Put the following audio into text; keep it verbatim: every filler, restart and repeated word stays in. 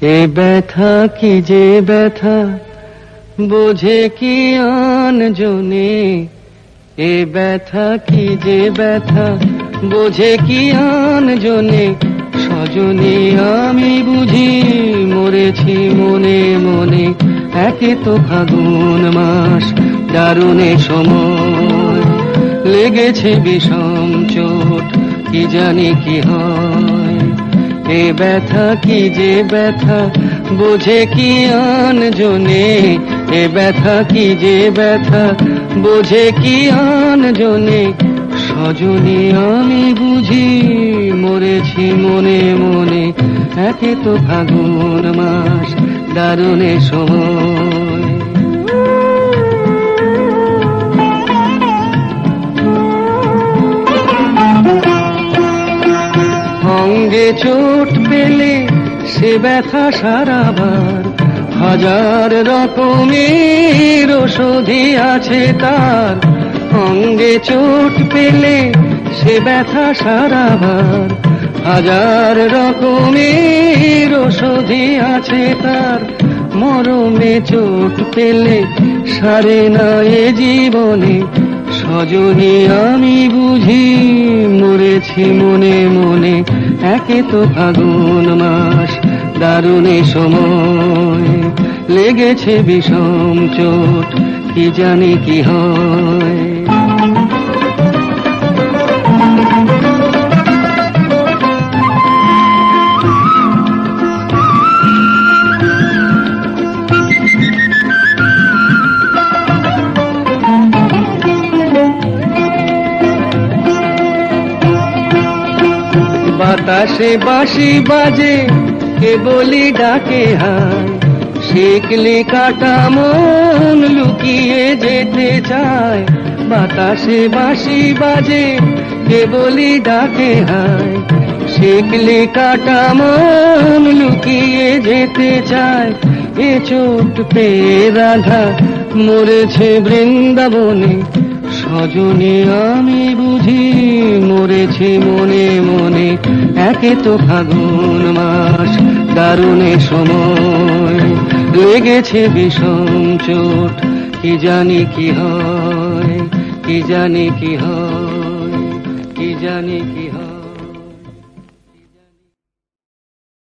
এ ব্যথা কি যে ব্যথা বোঝে কি আন জনে, এ ব্যথা কি যে ব্যথা বোঝে কি আন জনে। সজনী আমি বুঝি মরেছি মনে মনে, একে তো ফাগুন মাস দারুণে সময়, লেগেছে বিষম চোট কি জানি কি হয়। এ ব্যথা কি যে ব্যথা বোঝে কি আন জনে, এ ব্যথা কি যে ব্যথা বোঝে কি আন জনে। সজনী আমি বুঝি মরেছি মনে মনে, একে তো ফাগুন মাস দারুণে সময়। অঙ্গে চোট পেলে সে ব্যথা সারাবার, হাজার রকমের ওষুধি আছে তার। অঙ্গে চোট পেলে সে ব্যথা সারাবার, হাজার রকমের ওষুধি আছে তার। মরমে চোট পেলে সারে না এ জীবনে, সজনী আমি বুঝি মরেছি মনে মনে, একে তো ফাগুন মাস দারুণে সময়, লেগেছে বিষম চোট কি জানি কি হয়। বাতাসে বাঁশি বাজে কে বলি ডাকে হায়, শিকলি কাটা মন লুকিয়ে যেতে চায়। বাতাসে বাঁশি বাজে কে বলি ডাকে হায়, শিকলি কাটা মন লুকিয়ে যেতে চায়। এ চোট পেয়ে রাধা মরেছে বৃন্দাবনে, সজনী আমি বুঝি মরেছি মনে মনে, একে তো ফাগুন মাস দারুণে সময়, লেগেছে বিষম চোট কি জানি কি হয়, কি জানি কি হয়, কি জানি কি হয়।